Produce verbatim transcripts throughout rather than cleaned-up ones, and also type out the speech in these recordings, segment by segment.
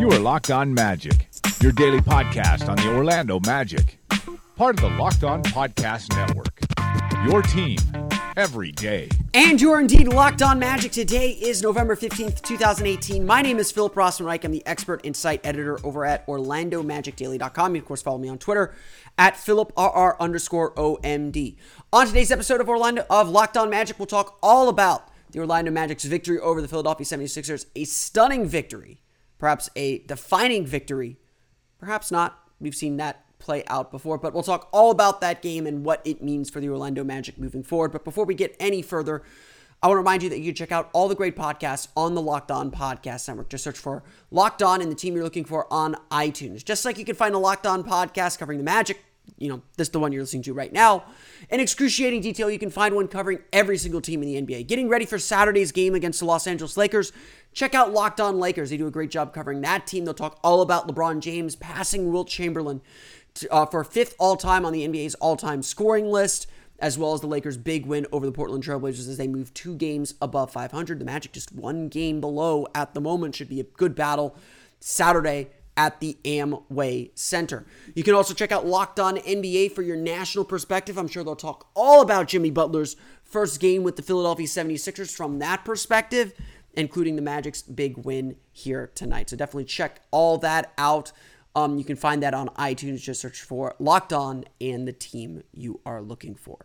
You are Locked On Magic, your daily podcast on the Orlando Magic. Part of the Locked On Podcast Network, your team every day. And you're indeed Locked On Magic. Today is November fifteenth, twenty eighteen. My name is Philip Rossman-Reich. I'm the expert insight editor over at Orlando Magic Daily dot com. You, of course, follow me on Twitter at PhilipRR underscore OMD. On today's episode of Orlando of Locked On Magic, we'll talk all about the Orlando Magic's victory over the Philadelphia seventy-sixers. A stunning victory. Perhaps a defining victory. Perhaps not. We've seen that play out before, but we'll talk all about that game and what it means for the Orlando Magic moving forward. But before we get any further, I want to remind you that you can check out all the great podcasts on the Locked On Podcast Network. Just search for Locked On and the team you're looking for on iTunes. Just like you can find a Locked On podcast covering the Magic, you know, this is the one you're listening to right now. In excruciating detail, you can find one covering every single team in the N B A. Getting ready for Saturday's game against the Los Angeles Lakers, check out Locked On Lakers. They do a great job covering that team. They'll talk all about LeBron James passing Wilt Chamberlain to, uh, for fifth all-time on the N B A's all-time scoring list, as well as the Lakers' big win over the Portland Trailblazers as they move two games above five hundred. The Magic just one game below at the moment. Should be a good battle Saturday at the Amway Center. You can also check out Locked On N B A for your national perspective. I'm sure they'll talk all about Jimmy Butler's first game with the Philadelphia seventy-sixers from that perspective, including the Magic's big win here tonight. So definitely check all that out. Um, you can find that on iTunes. Just search for Locked On and the team you are looking for.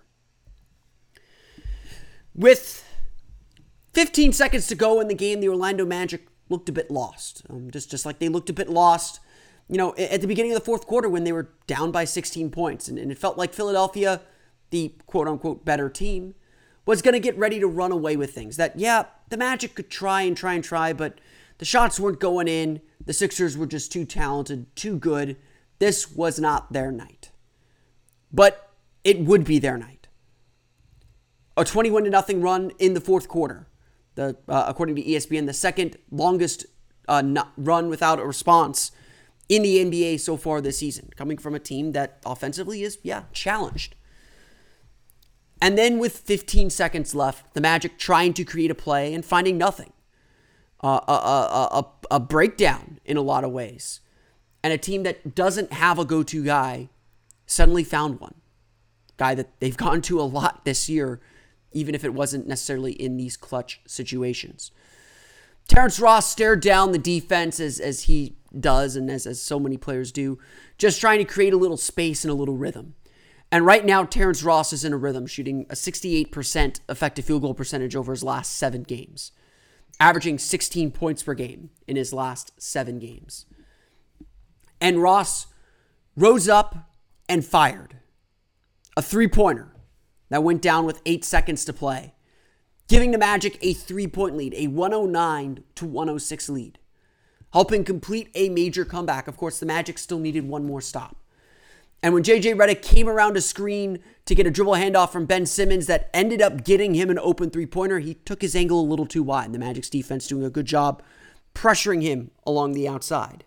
With fifteen seconds to go in the game, the Orlando Magic looked a bit lost. Um, just, just like they looked a bit lost, you know, at the beginning of the fourth quarter when they were down by sixteen points. And, and it felt like Philadelphia, the quote-unquote better team, was going to get ready to run away with things. That, yeah, the Magic could try and try and try, but the shots weren't going in. The Sixers were just too talented, too good. This was not their night. But it would be their night. A twenty-one to nothing run in the fourth quarter. The uh, according to E S P N, the second longest uh, run without a response in the N B A so far this season, coming from a team that offensively is, yeah, challenged. And then with fifteen seconds left, the Magic trying to create a play and finding nothing. Uh, a, a, a, a breakdown in a lot of ways. And a team that doesn't have a go-to guy suddenly found one. Guy that they've gone to a lot this year, even if it wasn't necessarily in these clutch situations. Terrence Ross stared down the defense as, as he does and as, as so many players do, just trying to create a little space and a little rhythm. And right now, Terrence Ross is in a rhythm, shooting a sixty-eight percent effective field goal percentage over his last seven games, averaging sixteen points per game in his last seven games. And Ross rose up and fired a three-pointer that went down with eight seconds to play, giving the Magic a three-point lead, a one oh nine to one oh six lead, helping complete a major comeback. Of course, the Magic still needed one more stop. And when J J Redick came around a screen to get a dribble handoff from Ben Simmons that ended up getting him an open three-pointer, he took his angle a little too wide. And the Magic's defense doing a good job pressuring him along the outside.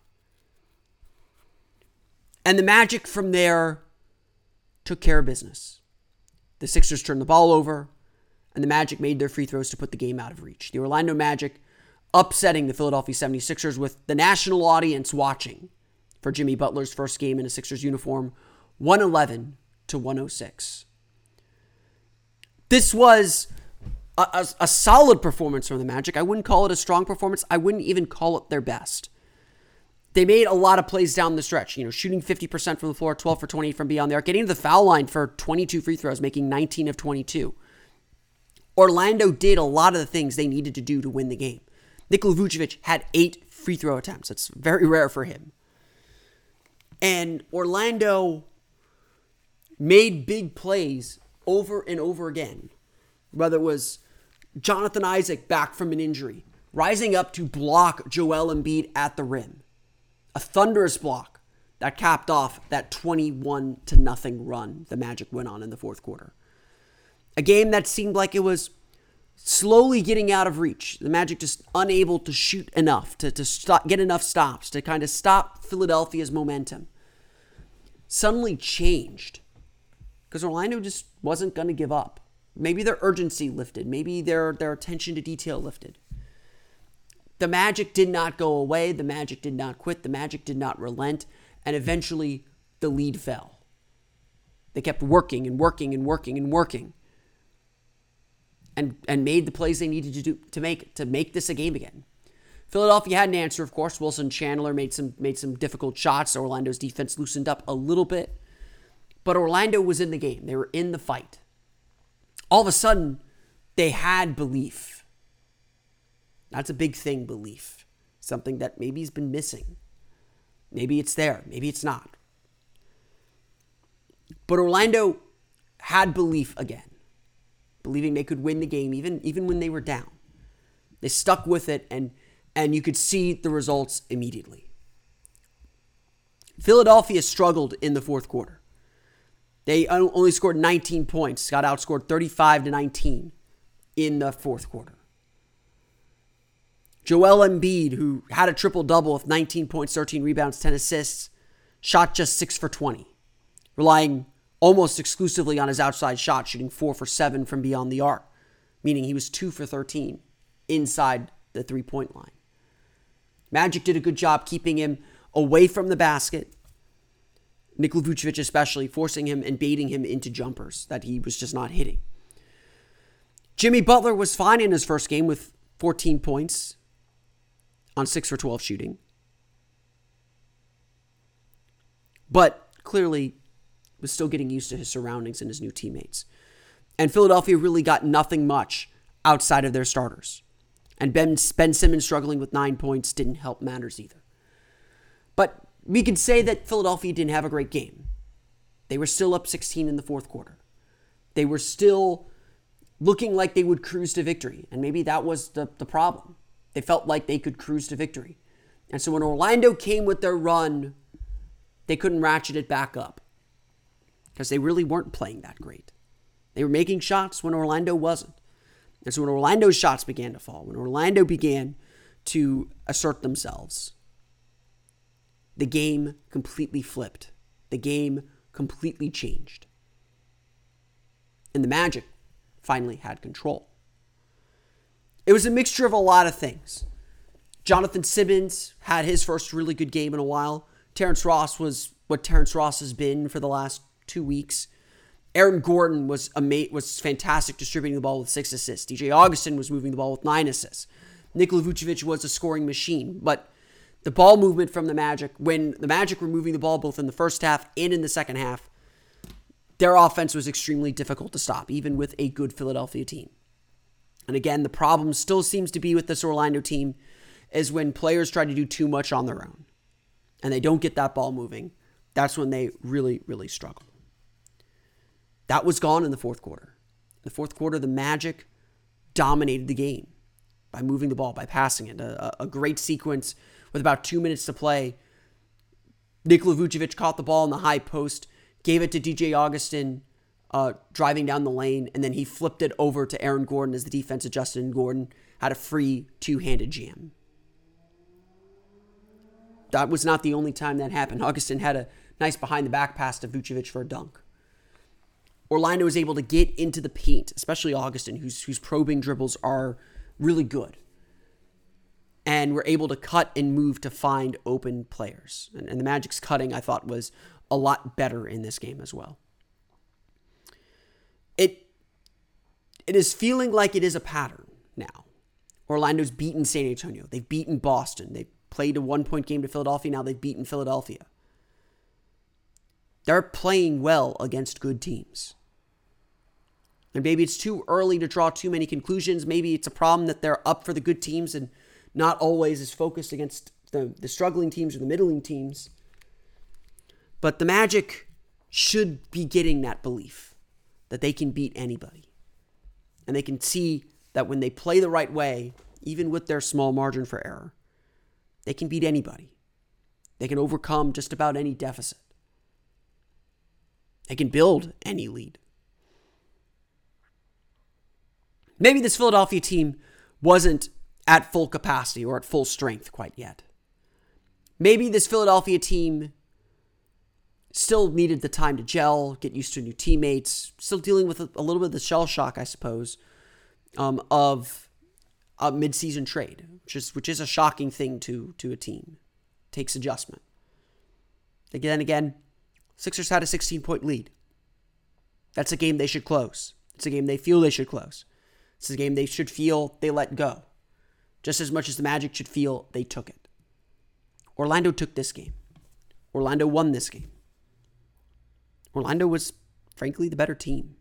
And the Magic from there took care of business. The Sixers turned the ball over, and the Magic made their free throws to put the game out of reach. The Orlando Magic upsetting the Philadelphia seventy-sixers with the national audience watching for Jimmy Butler's first game in a Sixers uniform, one eleven to one oh six. This was a, a, a solid performance from the Magic. I wouldn't call it a strong performance. I wouldn't even call it their best. They made a lot of plays down the stretch, you know, shooting fifty percent from the floor, twelve for twenty from beyond the arc, getting to the foul line for twenty-two free throws, making nineteen of twenty-two. Orlando did a lot of the things they needed to do to win the game. Nikola Vucevic had eight free throw attempts. That's very rare for him. And Orlando made big plays over and over again, whether it was Jonathan Isaac back from an injury, rising up to block Joel Embiid at the rim. A thunderous block that capped off that twenty-one to nothing run the Magic went on in the fourth quarter. A game that seemed like it was slowly getting out of reach. The Magic just unable to shoot enough, to, to stop, get enough stops, to kind of stop Philadelphia's momentum. Suddenly changed because Orlando just wasn't going to give up. Maybe their urgency lifted. Maybe their, their attention to detail lifted. the Magic did not go away. The Magic did not quit. The Magic did not relent. And eventually, the lead fell. They kept working and working and working and working. And, and made the plays they needed to do to make to make this a game again. Philadelphia had an answer, of course. Wilson Chandler made some made some difficult shots. Orlando's defense loosened up a little bit. But Orlando was in the game. They were in the fight. All of a sudden, they had belief. That's a big thing, belief. Something that maybe has been missing. Maybe it's there. Maybe it's not. But Orlando had belief again. Believing they could win the game even, even when they were down. They stuck with it, and, and you could see the results immediately. Philadelphia struggled in the fourth quarter. They only scored nineteen points, got outscored thirty-five to nineteen in the fourth quarter. Joel Embiid, who had a triple-double with nineteen points, thirteen rebounds, ten assists, shot just six for twenty, relying almost exclusively on his outside shot, shooting four for seven from beyond the arc, meaning he was two for thirteen inside the three-point line. Magic did a good job keeping him away from the basket. Nikola Vucevic especially, forcing him and baiting him into jumpers that he was just not hitting. Jimmy Butler was fine in his first game with fourteen points on six for twelve shooting. But clearly was still getting used to his surroundings and his new teammates. And Philadelphia really got nothing much outside of their starters. And Ben, Ben Simmons struggling with nine points didn't help matters either. But we could say that Philadelphia didn't have a great game. They were still up sixteen in the fourth quarter. They were still looking like they would cruise to victory. And maybe that was the, the problem. They felt like they could cruise to victory. And so when Orlando came with their run, they couldn't ratchet it back up. Because they really weren't playing that great. They were making shots when Orlando wasn't. And so when Orlando's shots began to fall, when Orlando began to assert themselves, the game completely flipped. The game completely changed. And the Magic finally had control. It was a mixture of a lot of things. Jonathan Simmons had his first really good game in a while. Terrence Ross was what Terrence Ross has been for the last two weeks. Aaron Gordon was ama- was fantastic distributing the ball with six assists. D J Augustin was moving the ball with nine assists. Nikola Vucevic was a scoring machine. But the ball movement from the Magic, when the Magic were moving the ball both in the first half and in the second half, their offense was extremely difficult to stop, even with a good Philadelphia team. And again, the problem still seems to be with this Orlando team is when players try to do too much on their own and they don't get that ball moving. That's when they really, really struggle. That was gone in the fourth quarter. In the fourth quarter, the Magic dominated the game by moving the ball, by passing it. A, a great sequence with about two minutes to play. Nikola Vucevic caught the ball in the high post, gave it to D J Augustin, uh, driving down the lane, and then he flipped it over to Aaron Gordon as the defense adjusted, and Gordon had a free two-handed jam. That was not the only time that happened. Augustin had a nice behind-the-back pass to Vucevic for a dunk. Orlando was able to get into the paint, especially Augustin, whose, whose probing dribbles are really good. And were able to cut and move to find open players. And, and the Magic's cutting, I thought, was a lot better in this game as well. It, it is feeling like it is a pattern now. Orlando's beaten San Antonio. They've beaten Boston. They've played a one-point game to Philadelphia. Now they've beaten Philadelphia. They're playing well against good teams. And maybe it's too early to draw too many conclusions. Maybe it's a problem that they're up for the good teams and not always is focused against the, the struggling teams or the middling teams. But the Magic should be getting that belief that they can beat anybody. And they can see that when they play the right way, even with their small margin for error, they can beat anybody. They can overcome just about any deficit. They can build any lead. Maybe this Philadelphia team wasn't at full capacity or at full strength quite yet. Maybe this Philadelphia team still needed the time to gel, get used to new teammates, still dealing with a, a little bit of the shell shock, I suppose, um, of a midseason trade, which is, which is a shocking thing to, to a team. Takes adjustment. Again, again, Sixers had a sixteen-point lead. That's a game they should close. It's a game they feel they should close. It's a game they should feel they let go. Just as much as the Magic should feel they took it. Orlando took this game. Orlando won this game. Orlando was, frankly, the better team.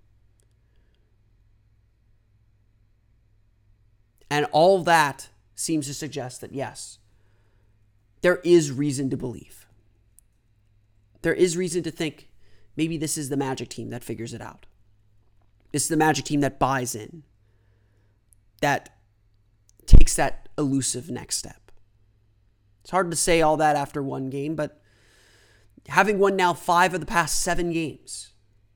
And all that seems to suggest that, yes, there is reason to believe. There is reason to think maybe this is the Magic team that figures it out. This is the Magic team that buys in, that takes that elusive next step. It's hard to say all that after one game, but having won now five of the past seven games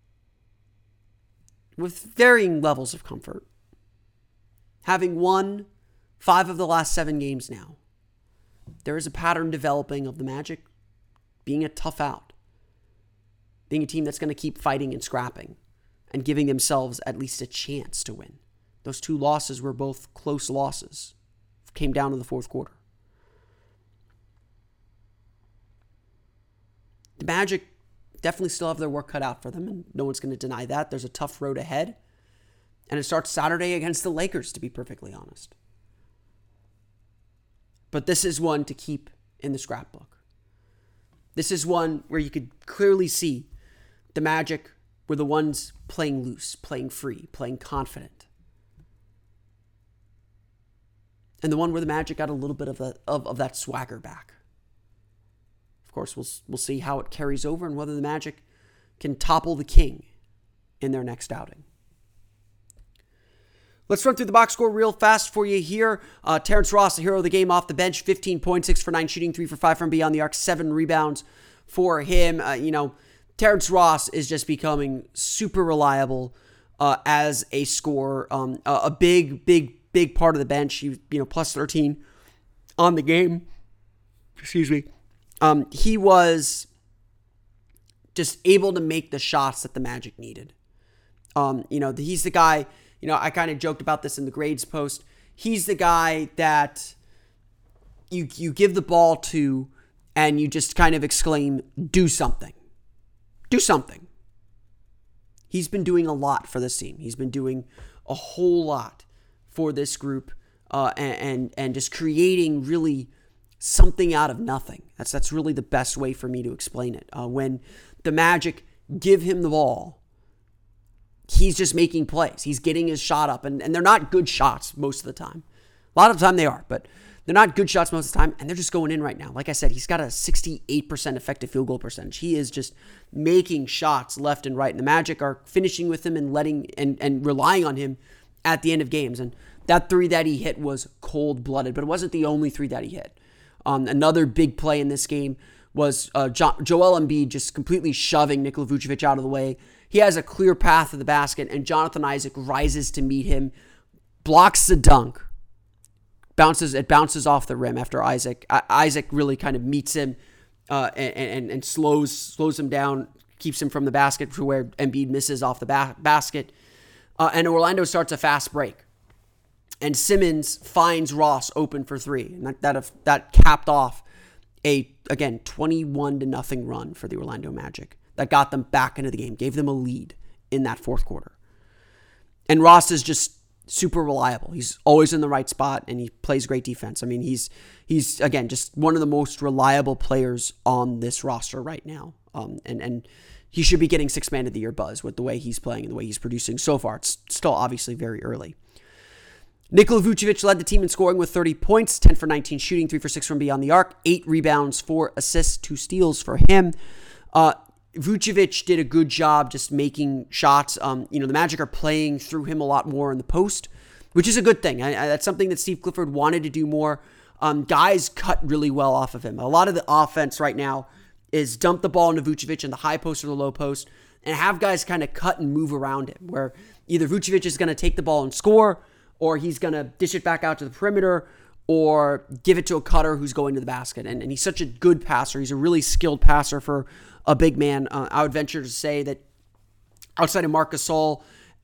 with varying levels of comfort, having won five of the last seven games now, there is a pattern developing of the Magic being a tough out, being a team that's going to keep fighting and scrapping and giving themselves at least a chance to win. Those two losses were both close losses. Came down to the fourth quarter. The Magic definitely still have their work cut out for them, and no one's going to deny that. There's a tough road ahead. And it starts Saturday against the Lakers, to be perfectly honest. But this is one to keep in the scrapbook. This is one where you could clearly see the Magic were the ones playing loose, playing free, playing confident. And the one where the Magic got a little bit of, a, of, of that swagger back. Of course, we'll, we'll see how it carries over and whether the Magic can topple the King in their next outing. Let's run through the box score real fast for you here. Uh, Terrence Ross, the hero of the game off the bench, fifteen points, six for nine shooting, three for five from beyond the arc, seven rebounds for him. Uh, you know, Terrence Ross is just becoming super reliable uh, as a scorer. Um, a, a big, big, big part of the bench. He was, you know, plus thirteen on the game. Excuse me. Um, he was just able to make the shots that the Magic needed. Um, you know, he's the guy. You know, I kind of joked about this in the grades post. He's the guy that you you give the ball to and you just kind of exclaim, do something. Do something. He's been doing a lot for this team. He's been doing a whole lot for this group uh, and, and and just creating really something out of nothing. That's, that's really the best way for me to explain it. Uh, when the Magic give him the ball, he's just making plays. He's getting his shot up, and, and they're not good shots most of the time. A lot of the time they are, but they're not good shots most of the time, and they're just going in right now. Like I said, he's got a sixty-eight percent effective field goal percentage. He is just making shots left and right, and the Magic are finishing with him and letting and, and relying on him at the end of games. And that three that he hit was cold-blooded, but it wasn't the only three that he hit. Um, another big play in this game was uh, jo- Joel Embiid just completely shoving Nikola Vucevic out of the way. He has a clear path to the basket, and Jonathan Isaac rises to meet him, blocks the dunk, bounces it bounces off the rim after Isaac. I, Isaac really kind of meets him uh, and, and and slows slows him down, keeps him from the basket to where Embiid misses off the ba- basket, uh, and Orlando starts a fast break, and Simmons finds Ross open for three, and that that, that capped off a again twenty-one to nothing run for the Orlando Magic. That got them back into the game, gave them a lead in that fourth quarter. And Ross is just super reliable. He's always in the right spot, and he plays great defense. I mean, he's, he's again, just one of the most reliable players on this roster right now. Um, and, and he should be getting sixth man of the year buzz with the way he's playing and the way he's producing so far. It's still obviously very early. Nikola Vucevic led the team in scoring with thirty points, ten for nineteen shooting, three for six from beyond the arc, eight rebounds, four assists, two steals for him. Uh, Vucevic did a good job just making shots. Um, you know, the Magic are playing through him a lot more in the post, which is a good thing. I, I, that's something that Steve Clifford wanted to do more. Um, guys cut really well off of him. A lot of the offense right now is dump the ball into Vucevic in the high post or the low post and have guys kind of cut and move around him, where either Vucevic is going to take the ball and score, or he's going to dish it back out to the perimeter, or give it to a cutter who's going to the basket. And, and he's such a good passer. He's a really skilled passer for a big man. Uh, I would venture to say that outside of Marc Gasol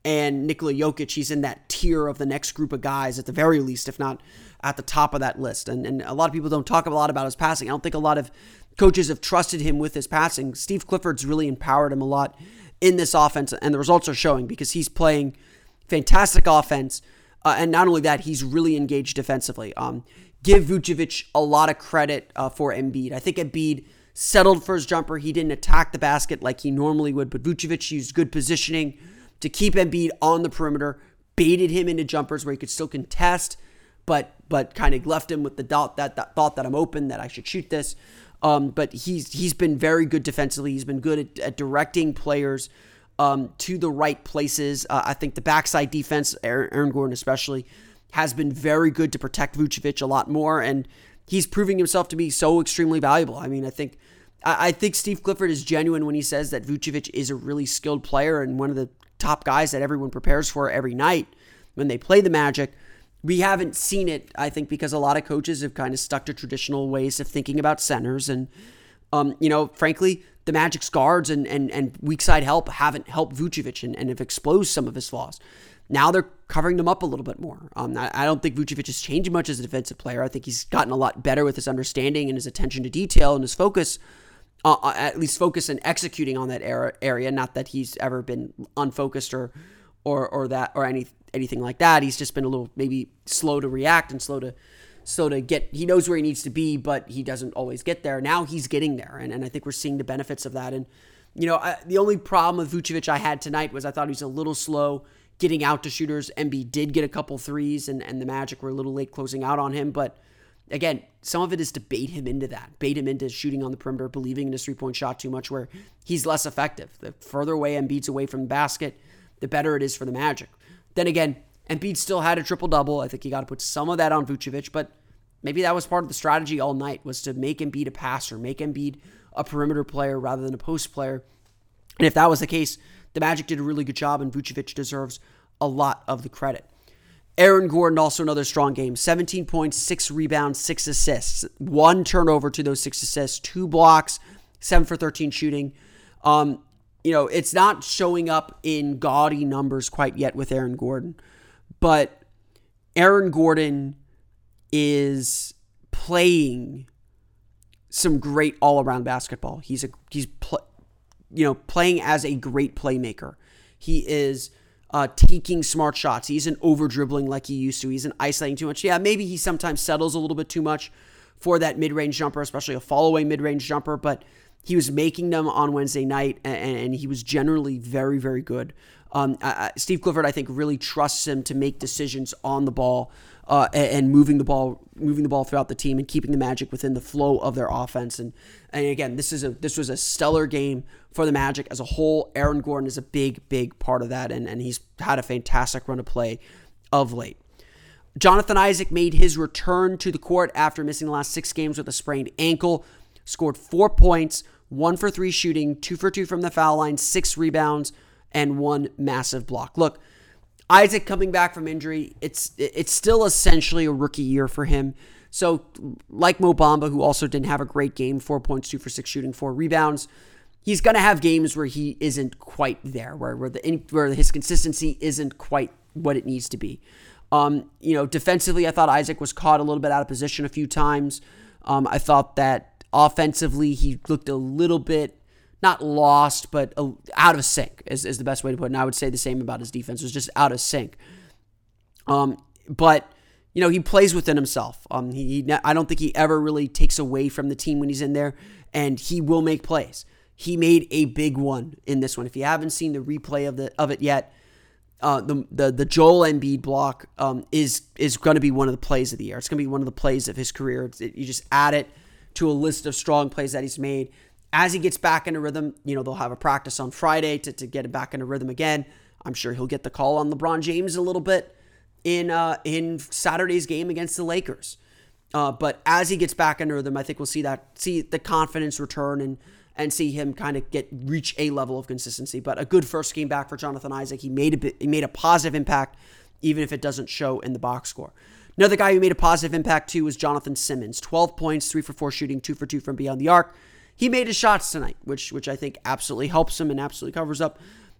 and Nikola Jokic, he's in that tier of the next group of guys at the very least, if not at the top of that list. And, and a lot of people don't talk a lot about his passing. I don't think a lot of coaches have trusted him with his passing. Steve Clifford's really empowered him a lot in this offense, and the results are showing because he's playing fantastic offense. Uh, and not only that, he's really engaged defensively. Um, give Vucevic a lot of credit uh, for Embiid. I think Embiid settled for his jumper. He didn't attack the basket like he normally would, but Vucevic used good positioning to keep Embiid on the perimeter, baited him into jumpers where he could still contest, but but kind of left him with the doubt that, that thought that I'm open, that I should shoot this. Um, but he's he's been very good defensively. He's been good at, at directing players um, to the right places. Uh, I think the backside defense, Aaron, Aaron Gordon especially, has been very good to protect Vucevic a lot more, and he's proving himself to be so extremely valuable. I mean, I think I, I think Steve Clifford is genuine when he says that Vucevic is a really skilled player and one of the top guys that everyone prepares for every night when they play the Magic. We haven't seen it, I think, because a lot of coaches have kind of stuck to traditional ways of thinking about centers. And, um, you know, frankly, the Magic's guards and, and, and weak side help haven't helped Vucevic and, and have exposed some of his flaws. Now they're covering them up a little bit more. Um, I, I don't think Vucevic has changed much as a defensive player. I think he's gotten a lot better with his understanding and his attention to detail and his focus, uh, at least focus and executing on that area. Not that he's ever been unfocused or or or that or any anything like that. He's just been a little maybe slow to react and slow to slow to get. He knows where he needs to be, but he doesn't always get there. Now he's getting there, and, and I think we're seeing the benefits of that. And you know, I, the only problem with Vucevic I had tonight was I thought he was a little slow getting out to shooters. Embiid did get a couple threes, and, and the Magic were a little late closing out on him. But again, some of it is to bait him into that, bait him into shooting on the perimeter, believing in his three-point shot too much where he's less effective. The further away Embiid's away from the basket, the better it is for the Magic. Then again, Embiid still had a triple-double. I think you got to put some of that on Vucevic, but maybe that was part of the strategy all night, was to make Embiid a passer, make Embiid a perimeter player rather than a post player. And if that was the case, the Magic did a really good job, and Vucevic deserves a lot of the credit. Aaron Gordon, also another strong game. seventeen points, six rebounds, six assists. One turnover to those six assists, two blocks, seven for thirteen shooting. Um, you know, it's not showing up in gaudy numbers quite yet with Aaron Gordon, but Aaron Gordon is playing some great all-around basketball. He's a he's pl- you know playing as a great playmaker. He is uh, taking smart shots. He isn't over-dribbling like he used to. He isn't isolating too much. Yeah, maybe he sometimes settles a little bit too much for that mid-range jumper, especially a fall-away mid-range jumper, but he was making them on Wednesday night, and, and he was generally very, very good. Um, I, Steve Clifford, I think, really trusts him to make decisions on the ball uh, and, and moving the ball, moving the ball throughout the team and keeping the Magic within the flow of their offense. And and again, this is a this was a stellar game for the Magic as a whole. Aaron Gordon is a big, big part of that, and, and he's had a fantastic run of play of late. Jonathan Isaac made his return to the court after missing the last six games with a sprained ankle. Scored four points, one for three shooting, two for two from the foul line, six rebounds, and one massive block. Look, Isaac coming back from injury, it's it's still essentially a rookie year for him. So like Mo Bamba, who also didn't have a great game, four points, two for six shooting, four rebounds, he's going to have games where he isn't quite there, where where the where his consistency isn't quite what it needs to be. Um, you know, defensively, I thought Isaac was caught a little bit out of position a few times. Um, I thought that offensively, he looked a little bit, not lost, but out of sync is, is the best way to put it. And I would say the same about his defense. It was just out of sync. Um, but, you know, he plays within himself. Um, he, he I don't think he ever really takes away from the team when he's in there, and he will make plays. He made a big one in this one. If you haven't seen the replay of the of it yet, uh, the the the Joel Embiid block um, is is going to be one of the plays of the year. It's going to be one of the plays of his career. It's, it, you just add it to a list of strong plays that he's made. As he gets back into rhythm, you know, they'll have a practice on Friday to, to get him back into rhythm again. I'm sure he'll get the call on LeBron James a little bit in uh, in Saturday's game against the Lakers. Uh, but as he gets back into rhythm, I think we'll see that see the confidence return and and see him kind of get reach a level of consistency. But a good first game back for Jonathan Isaac. He made a bit, he made a positive impact, even if it doesn't show in the box score. Another guy who made a positive impact too was Jonathan Simmons. twelve points, three for four shooting, two for two from beyond the arc. He made his shots tonight, which which I think absolutely helps him and absolutely covers up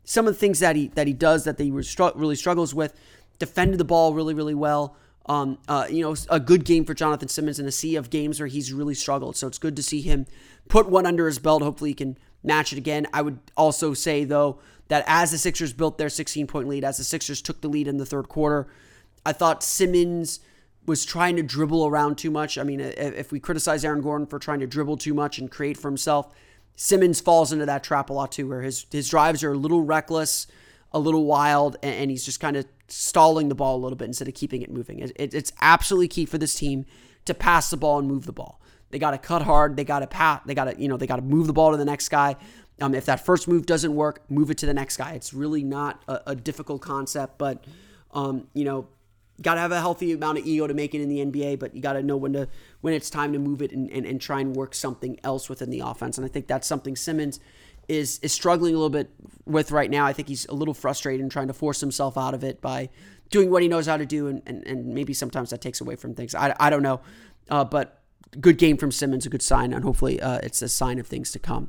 some of the things that he that he does that he really struggles with, defended the ball really, really well. Um, uh, you know, a good game for Jonathan Simmons in a sea of games where he's really struggled. So it's good to see him put one under his belt. Hopefully he can match it again. I would also say, though, that as the Sixers built their sixteen-point lead, as the Sixers took the lead in the third quarter, I thought Simmons was trying to dribble around too much. I mean, if we criticize Aaron Gordon for trying to dribble too much and create for himself, Simmons falls into that trap a lot too, where his, his drives are a little reckless, a little wild, and, and he's just kind of stalling the ball a little bit instead of keeping it moving. It, it, it's absolutely key for this team to pass the ball and move the ball. They got to cut hard. They got to pat. They got to, you know, they got to move the ball to the next guy. Um, if that first move doesn't work, move it to the next guy. It's really not a, a difficult concept, but um, you know, got to have a healthy amount of ego to make it in the N B A. But you got to know when to when it's time to move it and, and, and try and work something else within the offense. And I think that's something Simmons is is struggling a little bit with right now. I think he's a little frustrated and trying to force himself out of it by doing what he knows how to do, and and, and maybe sometimes that takes away from things. I, I don't know, uh, but good game from Simmons, a good sign, and hopefully uh, it's a sign of things to come.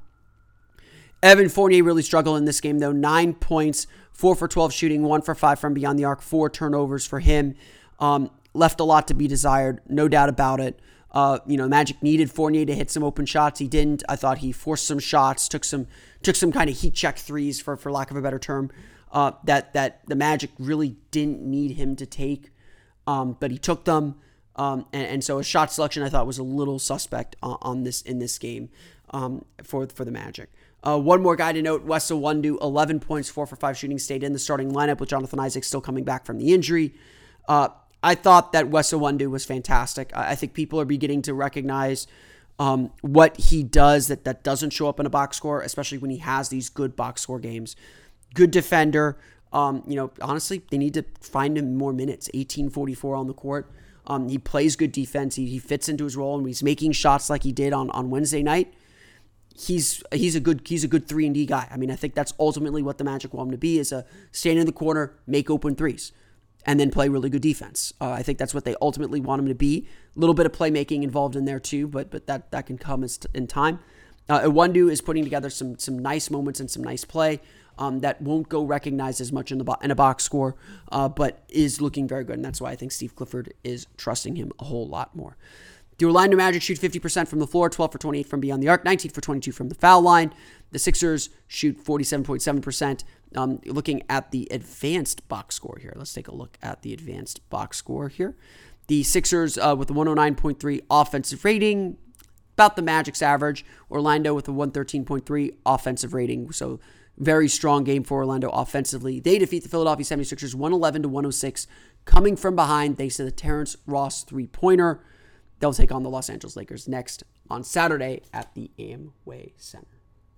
Evan Fournier really struggled in this game, though. Nine points, four for twelve shooting, one for five from beyond the arc, four turnovers for him. Um, left a lot to be desired, no doubt about it. Uh, you know, Magic needed Fournier to hit some open shots. He didn't. I thought he forced some shots, took some took some kind of heat check threes, for for lack of a better term, uh, that that the Magic really didn't need him to take, um, but he took them. Um, and, and so his shot selection, I thought, was a little suspect on, on this in this game um, for for the Magic. Uh, one more guy to note, Wes Iwundu, eleven points, four for five shooting, stayed in the starting lineup with Jonathan Isaac still coming back from the injury. Uh, I thought that Wes Iwundu was fantastic. I, I think people are beginning to recognize um, what he does that, that doesn't show up in a box score, especially when he has these good box score games. Good defender. Um, you know, honestly, they need to find him more minutes. eighteen forty-four on the court. Um, he plays good defense. He, he fits into his role, and he's making shots like he did on, on Wednesday night. He's he's a good he's a good three and D guy. I mean, I think that's ultimately what the Magic want him to be: is a stand in the corner, make open threes, and then play really good defense. Uh, I think that's what they ultimately want him to be. A little bit of playmaking involved in there too, but but that that can come as t- in time. Uh, Iwundu is putting together some some nice moments and some nice play um, that won't go recognized as much in the bo- in a box score, uh, but is looking very good, and that's why I think Steve Clifford is trusting him a whole lot more. The Orlando Magic shoot fifty percent from the floor, twelve for twenty-eight from beyond the arc, nineteen for twenty-two from the foul line. The Sixers shoot forty-seven point seven percent. Um, looking at the advanced box score here. Let's take a look at the advanced box score here. The Sixers uh, with a one oh nine point three offensive rating, about the Magic's average. Orlando with a one thirteen point three offensive rating. So very strong game for Orlando offensively. They defeat the Philadelphia seventy-sixers one eleven to one oh six, coming from behind thanks to the Terrence Ross three-pointer. They'll take on the Los Angeles Lakers next on Saturday at the Amway Center.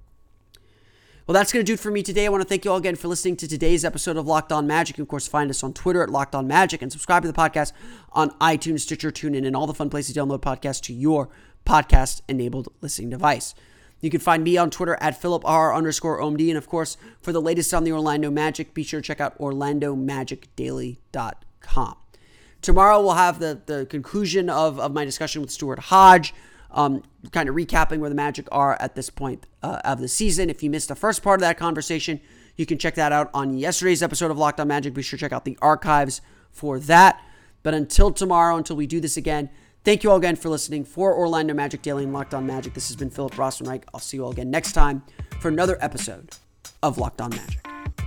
Well, that's going to do it for me today. I want to thank you all again for listening to today's episode of Locked On Magic. And of course, find us on Twitter at Locked On Magic and subscribe to the podcast on iTunes, Stitcher, TuneIn, and all the fun places to download podcasts to your podcast-enabled listening device. You can find me on Twitter at PhilipR underscore OMD. And of course, for the latest on the Orlando Magic, be sure to check out Orlando Magic Daily dot com. Tomorrow we'll have the, the conclusion of, of my discussion with Stuart Hodge, um, kind of recapping where the Magic are at this point uh, of the season. If you missed the first part of that conversation, you can check that out on yesterday's episode of Locked On Magic. Be sure to check out the archives for that. But until tomorrow, until we do this again, thank you all again for listening. For Orlando Magic Daily and Locked On Magic, this has been Philip Rossman-Reich. I'll see you all again next time for another episode of Locked On Magic.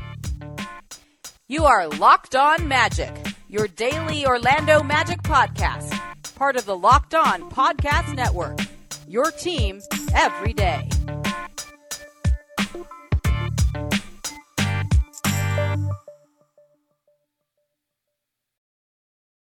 You are Locked On Magic, your daily Orlando Magic podcast, part of the Locked On Podcast Network, your team every day.